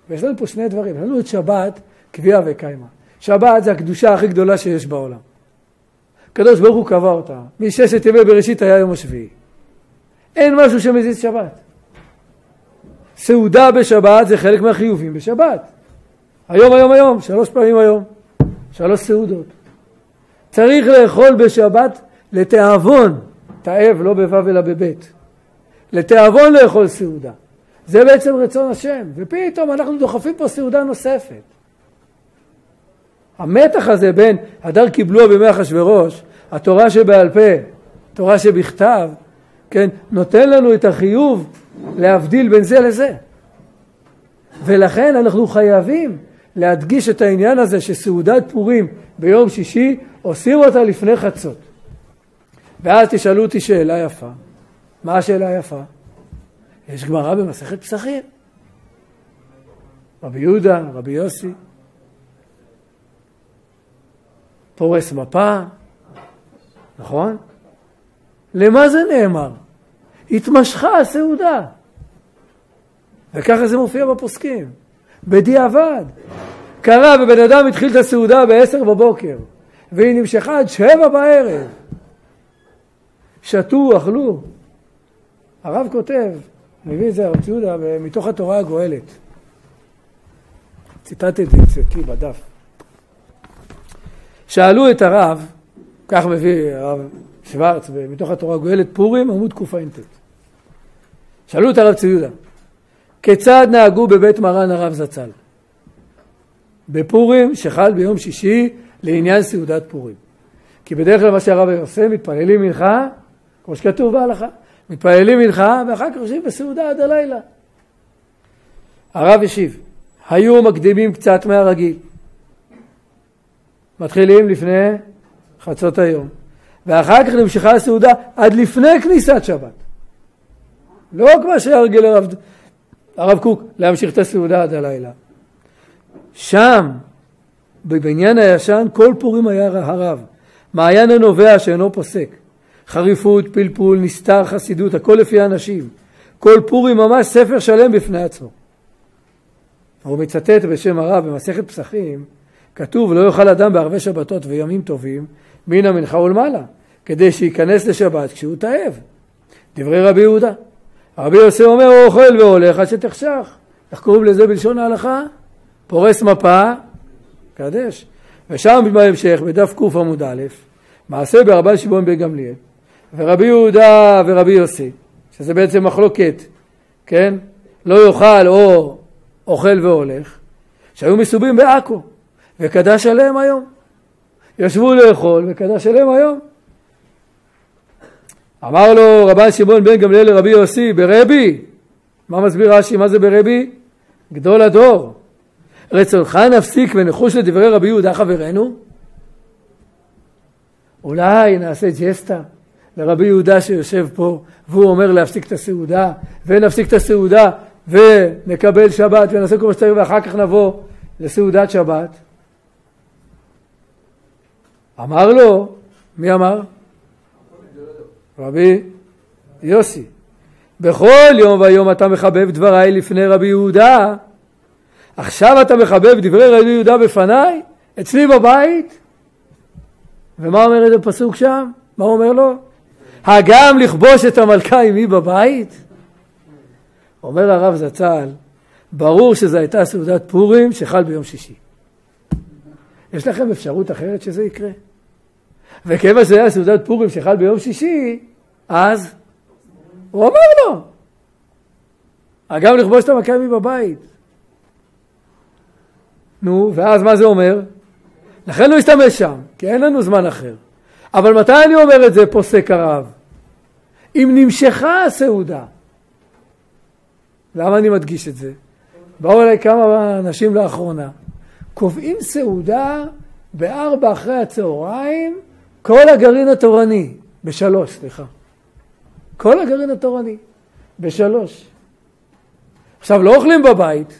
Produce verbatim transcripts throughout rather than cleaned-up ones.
ויש לנו פה שני דברים. יש לנו את שבת, קביעה וקיימה. שבת זה הקדושה הכי גדולה שיש בעולם. הקדוש ברוך הוא קבע אותה. מששת ימי בראשית היה יום השביעי. אין משהו שמזיז שבת. סעודה בשבת זה חלק מהחיובים בשבת. היום, היום, היום, שלוש פעמים היום. שלוש סעודות. צריך לאכול בשבת לתאבון. תאב, לא בבב אלא בבית. לתאבון לאכול סעודה. זה בעצם רצון השם. ופתאום אנחנו דוחפים פה סעודה נוספת. המתח הזה בין הדר קיבלו בימי אחשוורוש, התורה שבעל פה, תורה שבכתב, כן, נותן לנו את החיוב להבדיל בין זה לזה. ולכן אנחנו חייבים להדגיש את העניין הזה שסעודת פורים ביום שישי עושים אותה לפני חצות. ואז תשאלו אותי שאלה יפה. מה השאלה היפה? יש גמרא במסכת פסחים. רבי יהודה, רבי יוסי, פורס מפה, נכון? למה זה נאמר? התמשכה הסעודה. וככה זה מופיע בפוסקים. בדיעבד. קרה ובן אדם התחיל את הסעודה בעשר בבוקר, והיא נמשכה עד שבע בערב. שתו, אכלו. הרב כותב, מביא את זה הרב יהודה, מתוך התורה הגואלת. ציטטתי אצלי בדף. שאלו את הרב, כך מביא הרב שוורץ, מתוך התורה הגואלת, פורים, עמוד קופ"ט. שאלו את הרב ציודה, כיצד נהגו בבית מרן הרב זצ"ל? בפורים שחל ביום שישי לעניין סעודת פורים. כי בדרך כלל מה שהרב עושה, מתפללים מנחה, כמו שכתוב בהלכה, מתפללים מנחה ואחר כך יושבים בסעודה עד הלילה. הרב השיב, היו מקדימים קצת מהרגיל. מתחילים לפני חצות היום. ואחר כך נמשכה הסעודה עד לפני כניסת שבת. לא כמו שהרגיל הרב, הרב קוק להמשיך את הסעודה עד הלילה. שם, בבניין הישן, כל פורים היה הרב. מעיין הנובע שאינו פוסק. חריפות, פלפול, נסתר, חסידות, הכל לפי האנשים. כל פורים ממש ספר שלם בפני עצמו. הוא מצטט בשם הרב במסכת פסחים, כתוב, לא יאכל אדם בערבי שבתות וימים טובים, מן המנחה ולמעלה, כדי שייכנס לשבת כשהוא תאב. דברי רבי יהודה. רבי יוסי אומר, הוא אוכל והולך עד שתחשך. איך קוראים לזה בלשון ההלכה? פורס מפה, קדש. ושם בהמשך, בדף קוף עמוד א', מעשה ברבן שמעון בן גמליאל, ורבי יהודה ורבי יוסי, שזה בעצם מחלוקת, כן? לא יאכל או אוכל והולך, שהיו מסובים בעכו. וקדש עליהם היום. ישבו לאכול וקדש עליהם היום. אמר לו רבן שמעון בן גמליאל לרבי יוסי, ברבי, מה מסביר רש"י, מה זה ברבי? גדול הדור. רצונך נפסיק ונחוש לדברי רבי יהודה חברנו? אולי נעשה ג'סטה לרבי יהודה שיושב פה, והוא אומר להפסיק את הסעודה, ונפסיק את הסעודה, ונקבל שבת, ונעשה כל מה שצריך, ואחר כך נבוא לסעודת שבת. אמר לו, מי אמר? רבי יוסי. בכל יום ויום אתה מחבב דבריי לפני רבי יהודה. עכשיו אתה מחבב דברי רבי יהודה בפניי, אצלי בבית. ומה אומר את הפסוק שם? מה הוא אומר לו? הגם לכבוש את המלכה עמי בבית? אומר הרב זצ"ל, ברור שזו הייתה סעודת פורים שחל ביום שישי. יש לכם אפשרות אחרת שזה יקרה? וכיוון שזה היה סעודת פורים שחל ביום שישי, אז הוא אומר לו, הגם לכבוש את המלכה עמי בבית. נו, ואז מה זה אומר? לכן לא ישתמש שם, כי אין לנו זמן אחר. אבל מתי אני אומר את זה, פוסק הרב? אם נמשכה הסעודה. למה אני מדגיש את זה? באו אליי כמה אנשים לאחרונה. קובעים סעודה בארבע אחרי הצהריים, כל הגרעין התורני, בשלוש, סליחה. כל הגרעין התורני, בשלוש. עכשיו לא אוכלים בבית,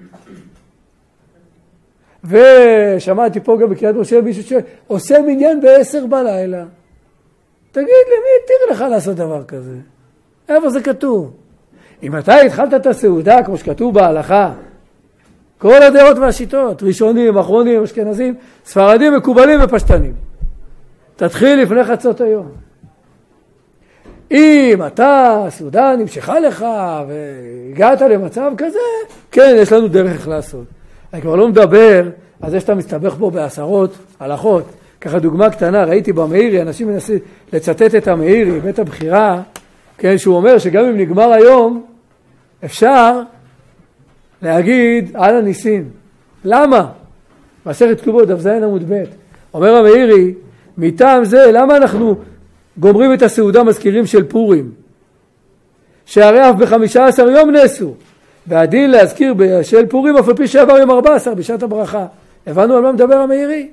ושמעתי פה גם בקריאת משה מישהו שעושה מניין בעשר בלילה. תגיד לי, מי התיר לך לעשות דבר כזה? איפה זה כתוב? אם אתה התחלת את הסעודה, כמו שכתוב בהלכה, כל הדעות והשיטות, ראשונים, אחרונים, אשכנזים, ספרדים, מקובלים ופשטנים. תתחיל לפני חצות היום. אם אתה, סעודה נמשכה לך והגעת למצב כזה, כן, יש לנו דרך איך לעשות. אני כבר לא מדבר על זה שאתה מסתבך פה בעשרות הלכות. ככה דוגמה קטנה, ראיתי במאירי, אנשים מנסים לצטט את המאירי, בית הבחירה, כן, שהוא אומר שגם אם נגמר היום, אפשר להגיד על הניסים. למה? מסכת כתובות, דף ז עמוד ב'. אומר המאירי, מטעם זה, למה אנחנו גומרים את הסעודה מזכירים של פורים? שהרי אף בחמישה עשר יום נעשו. והדין להזכיר של פורים אף על פי שעבר יום ארבע עשר בשעת הברכה. הבנו על מה מדבר המאירי?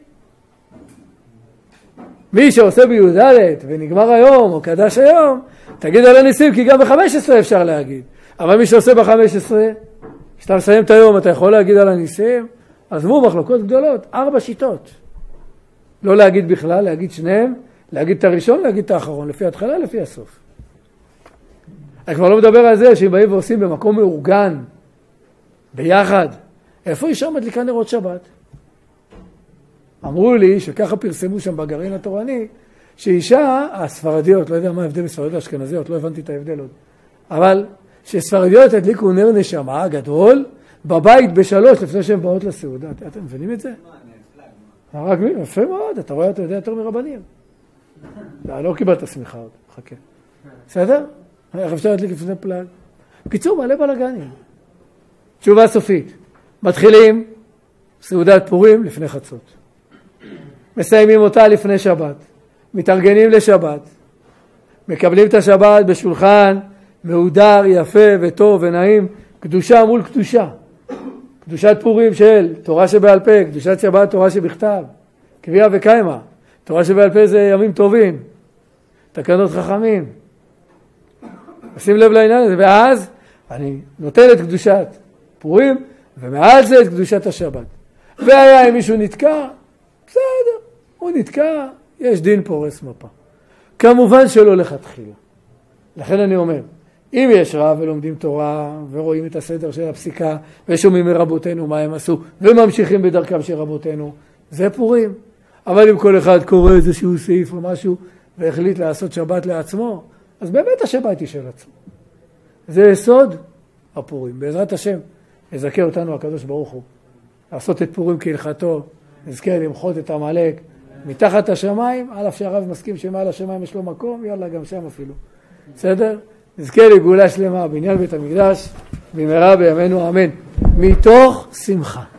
מי שעושה בי"ד ונגמר היום או קדש היום, תגיד על הניסים, כי גם ב-חמש עשרה אפשר להגיד. אבל מי שעושה ב-חמש עשרה, כשאתה מסיים את היום, אתה יכול להגיד על הניסים? עזבו מחלוקות גדולות, ארבע שיטות. לא להגיד בכלל, להגיד שניהם, להגיד את הראשון, להגיד את האחרון, לפי ההתחלה, לפי הסוף. אני כבר לא מדבר על זה, שאם באים ועושים במקום מאורגן, ביחד, איפה אישה מדליקה נרות שבת? אמרו לי שככה פרסמו שם בגרעין התורני, שאישה, הספרדיות, לא יודע מה ההבדל בספרדיות האשכנזיות, לא הבנתי את ההבדל עוד, אבל שספרדיות הדליקו נר נשמה גדול, בבית בשלוש לפני שהן באות לסעודה. אתם מבינים את זה? רק מי? יפה מאוד, אתה רואה, אתה יודע יותר מרבנים. לא קיבלת סמיכה עוד, חכה. בסדר? איך אפשר להדליק לפני פלאג? בקיצור, מעלה בלגנים. תשובה סופית. מתחילים סעודת פורים לפני חצות. מסיימים אותה לפני שבת. מתארגנים לשבת. מקבלים את השבת בשולחן מהודר, יפה וטוב ונעים. קדושה מול קדושה. קדושת פורים של תורה שבעל פה, קדושת שבת תורה שבכתב. קביעה וקיימה. תורה שבעל פה זה ימים טובים. תקנות חכמים. שים לב לעניין הזה. ואז אני נותן את קדושת פורים, ומעל זה את קדושת השבת. והיה אם מישהו נתקע, בסדר, הוא נתקע, יש דין פורס מפה. כמובן שלא לכתחילה. לכן אני אומר, אם יש רב ולומדים תורה, ורואים את הסדר של הפסיקה, ושומעים מרבותינו מה הם עשו, וממשיכים בדרכם של רבותינו, זה פורים. אבל אם כל אחד קורא איזשהו סעיף או משהו, והחליט לעשות שבת לעצמו, אז באמת השבת היא של עצמו. זה יסוד הפורים. בעזרת השם, יזכה אותנו הקדוש ברוך הוא. לעשות את פורים כהלכתו, נזכה למחות את עמלק מתחת השמיים, על אף שהרב מסכים שמעל השמיים יש לו מקום, יאללה גם שם אפילו. בסדר? נזכה לגאולה שלמה בעניין בית המקדש, במהרה בימינו אמן. מתוך שמחה.